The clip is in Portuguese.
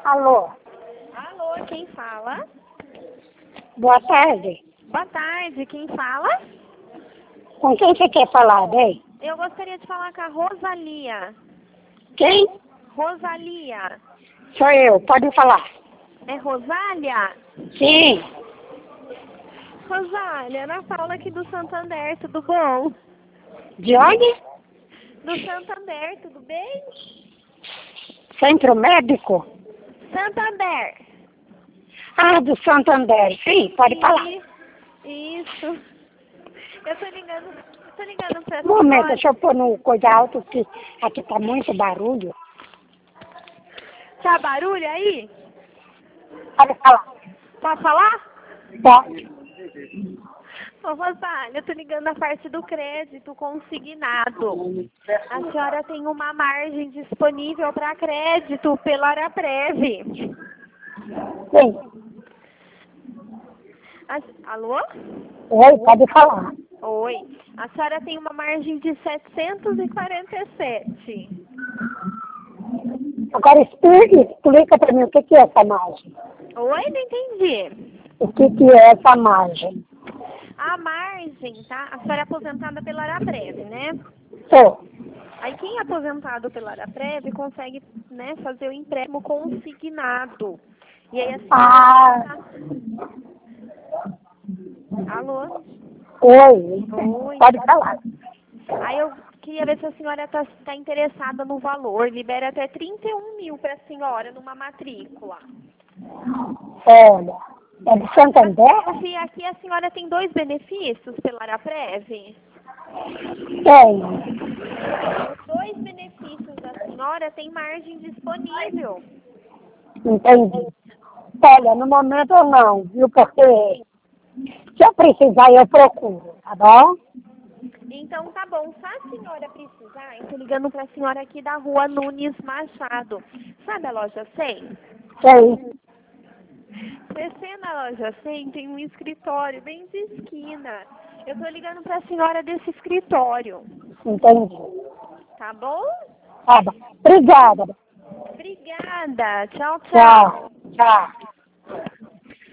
Alô, Alô, quem fala? boa tarde. Boa tarde, quem fala? Com quem você quer falar, bem? Eu gostaria de falar com a Rosalia. Quem? Rosalia. Sou eu, pode falar. É Rosália? Sim, Rosália, Ana Paula aqui do Santander, tudo bom? de onde? Do Santander, tudo bem? Centro Médico? Santander. Ah, do Santander, sim, pode falar. Isso. Eu tô ligando pra Um momento, senhora. deixa eu pôr no coisa alto, que aqui tá muito barulho. Tá barulho aí? Pode falar. Pode falar? Pode. Ô, Rosália, eu tô ligando a parte do crédito consignado. A senhora tem uma margem disponível para crédito pela Araprev. Sim. Alô? Oi, pode falar. Oi. A senhora tem uma margem de 747. Agora explica para mim o que é essa margem. Oi, não entendi. O que é essa margem? A margem, tá? A senhora é aposentada pela Araprev, né? Sou. Aí quem é aposentado pela Araprev consegue, né, fazer o empréstimo consignado. E aí a senhora Alô? Oi, Oi. pode falar. Aí eu queria ver se a senhora tá interessada no valor. Libera até 31 mil para a senhora numa matrícula. Olha, é de Santander? Se aqui a senhora tem 2 benefícios pela Araprev. Tem. Os 2 benefícios da senhora tem margem disponível. Entendi. Olha, no momento eu não, viu? Porque se eu precisar, eu procuro, tá bom? Então tá bom, se a senhora precisar, eu tô ligando pra senhora aqui da rua Nunes Machado. Sabe a loja 100? Sei. Descer na loja 100 tem um escritório bem de esquina. Eu tô ligando pra senhora desse escritório, Entendi. tá bom? Tá bom. Obrigada. Obrigada. Tchau, tchau. Tchau. Tchau.